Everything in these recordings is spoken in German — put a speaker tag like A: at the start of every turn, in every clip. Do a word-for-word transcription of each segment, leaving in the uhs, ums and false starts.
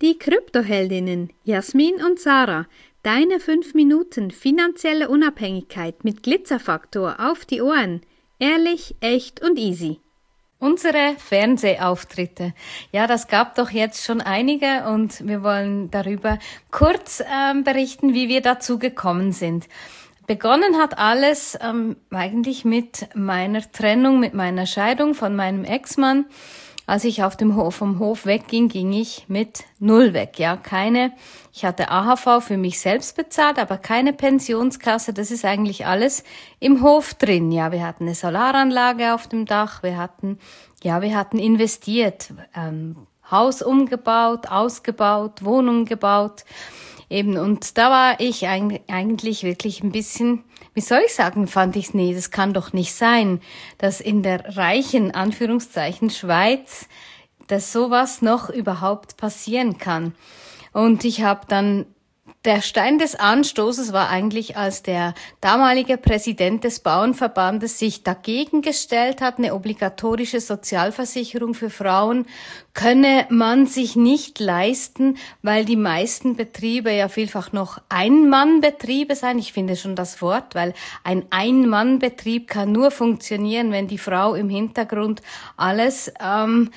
A: Die Kryptoheldinnen Jasmin und Sarah. Deine fünf Minuten finanzielle Unabhängigkeit mit Glitzerfaktor auf die Ohren. Ehrlich, echt und easy.
B: Unsere Fernsehauftritte. Ja, das gab doch jetzt schon einige und wir wollen darüber kurz ähm, berichten, wie wir dazu gekommen sind. Begonnen hat alles ähm, eigentlich mit meiner Trennung, mit meiner Scheidung von meinem Ex-Mann. Als ich auf dem Hof, vom Hof wegging, ging ich mit null weg. Ja, keine, ich hatte A H V für mich selbst bezahlt, aber keine Pensionskasse. Das ist eigentlich alles im Hof drin. Ja, wir hatten eine Solaranlage auf dem Dach. Wir hatten, ja, wir hatten investiert, ähm, Haus umgebaut, ausgebaut, Wohnung gebaut. Eben, und da war ich eigentlich wirklich ein bisschen, wie soll ich sagen, fand ich, nee, das kann doch nicht sein, dass in der reichen, Anführungszeichen, Schweiz, dass sowas noch überhaupt passieren kann. Und ich habe dann, der Stein des Anstoßes war eigentlich, als der damalige Präsident des Bauernverbandes sich dagegen gestellt hat, eine obligatorische Sozialversicherung für Frauen könne man sich nicht leisten, weil die meisten Betriebe ja vielfach noch Ein-Mann-Betriebe sein. Ich finde schon das Wort, weil ein Ein-Mann-Betrieb kann nur funktionieren, wenn die Frau im Hintergrund alles ähm,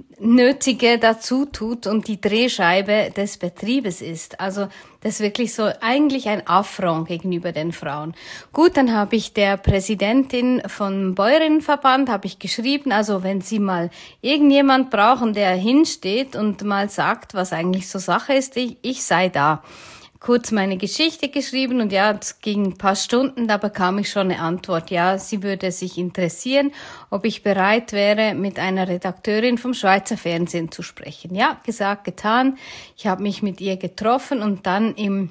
B: Nötige dazu tut und die Drehscheibe des Betriebes ist. Also das ist wirklich so eigentlich ein Affront gegenüber den Frauen. Gut, dann habe ich der Präsidentin vom Bäuerinnenverband habe ich geschrieben, also wenn Sie mal irgendjemand brauchen, der hinsteht und mal sagt, was eigentlich so Sache ist, ich, ich sei da. Kurz meine Geschichte geschrieben und ja, es ging ein paar Stunden, da bekam ich schon eine Antwort. Ja, sie würde sich interessieren, ob ich bereit wäre, mit einer Redakteurin vom Schweizer Fernsehen zu sprechen. Ja, gesagt, getan. Ich habe mich mit ihr getroffen und dann im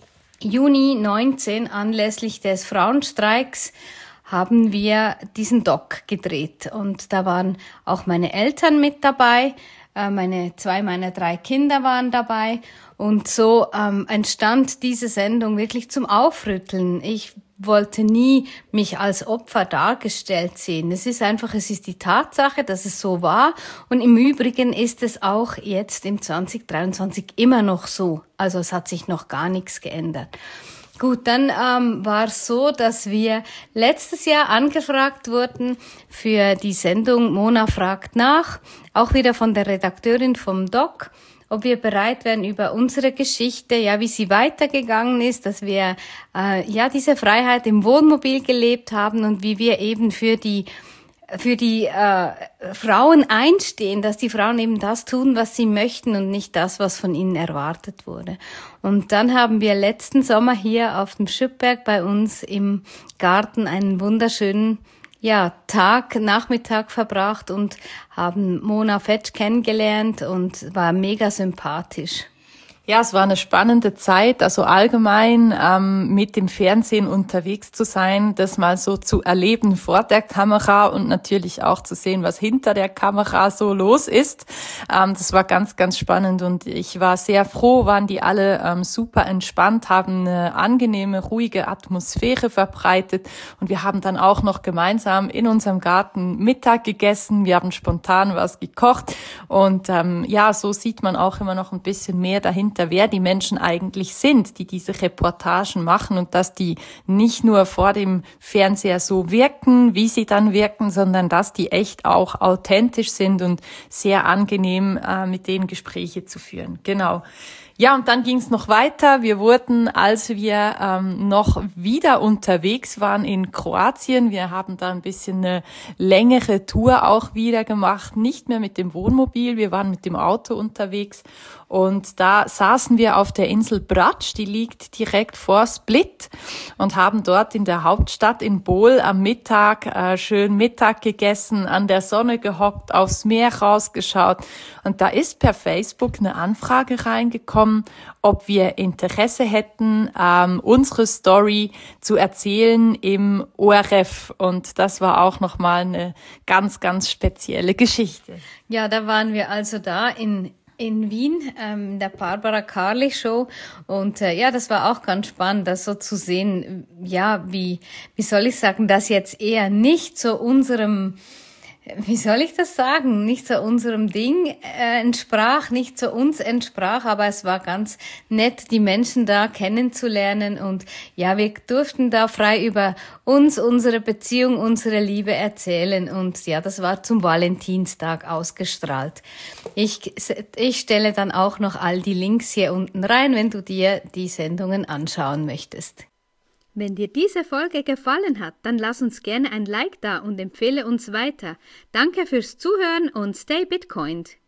B: Juni neunzehn anlässlich des Frauenstreiks haben wir diesen Doc gedreht und da waren auch meine Eltern mit dabei. Meine zwei meiner drei Kinder waren dabei und so ähm, entstand diese Sendung wirklich zum Aufrütteln. Ich wollte nie mich als Opfer dargestellt sehen. Es ist einfach, es ist die Tatsache, dass es so war und im Übrigen ist es auch jetzt im zwanzig dreiundzwanzig immer noch so. Also es hat sich noch gar nichts geändert. Gut, dann ähm, war es so, dass wir letztes Jahr angefragt wurden für die Sendung Mona fragt nach, auch wieder von der Redakteurin vom Doc, ob wir bereit wären, über unsere Geschichte, ja, wie sie weitergegangen ist, dass wir äh, ja diese Freiheit im Wohnmobil gelebt haben und wie wir eben für die für die äh, Frauen einstehen, dass die Frauen eben das tun, was sie möchten und nicht das, was von ihnen erwartet wurde. Und dann haben wir letzten Sommer hier auf dem Schüpberg bei uns im Garten einen wunderschönen ja, Tag, Nachmittag verbracht und haben Mona Fetsch kennengelernt und war mega sympathisch.
C: Ja, es war eine spannende Zeit, also allgemein ähm, mit dem Fernsehen unterwegs zu sein, das mal so zu erleben vor der Kamera und natürlich auch zu sehen, was hinter der Kamera so los ist. Ähm, das war ganz, ganz spannend und ich war sehr froh, waren die alle ähm, super entspannt, haben eine angenehme, ruhige Atmosphäre verbreitet und wir haben dann auch noch gemeinsam in unserem Garten Mittag gegessen. Wir haben spontan was gekocht und ähm, ja, so sieht man auch immer noch ein bisschen mehr dahinter, wer die Menschen eigentlich sind, die diese Reportagen machen und dass die nicht nur vor dem Fernseher so wirken, wie sie dann wirken, sondern dass die echt auch authentisch sind und sehr angenehm äh, mit denen Gespräche zu führen. Genau. Ja, und dann ging es noch weiter. Wir wurden, als wir ähm, noch wieder unterwegs waren in Kroatien, wir haben da ein bisschen eine längere Tour auch wieder gemacht, nicht mehr mit dem Wohnmobil, wir waren mit dem Auto unterwegs und da saßen wir auf der Insel Brač, die liegt direkt vor Split und haben dort in der Hauptstadt in Bol am Mittag äh, schön Mittag gegessen, an der Sonne gehockt, aufs Meer rausgeschaut und da ist per Facebook eine Anfrage reingekommen, ob wir Interesse hätten, ähm, unsere Story zu erzählen im O R F. Und das war auch nochmal eine ganz, ganz spezielle Geschichte.
B: Ja, da waren wir also da in in Wien, ähm, in der Barbara Carli Show und äh, ja, das war auch ganz spannend, das so zu sehen, ja, wie wie soll ich sagen, dass jetzt eher nicht so unserem Wie soll ich das sagen? Nicht so unserem Ding äh, entsprach, nicht so uns entsprach, aber es war ganz nett, die Menschen da kennenzulernen und ja, wir durften da frei über uns, unsere Beziehung, unsere Liebe erzählen und ja, das war zum Valentinstag ausgestrahlt. Ich, ich stelle dann auch noch all die Links hier unten rein, wenn du dir die Sendungen anschauen möchtest.
A: Wenn dir diese Folge gefallen hat, dann lass uns gerne ein Like da und empfehle uns weiter. Danke fürs Zuhören und stay Bitcoined!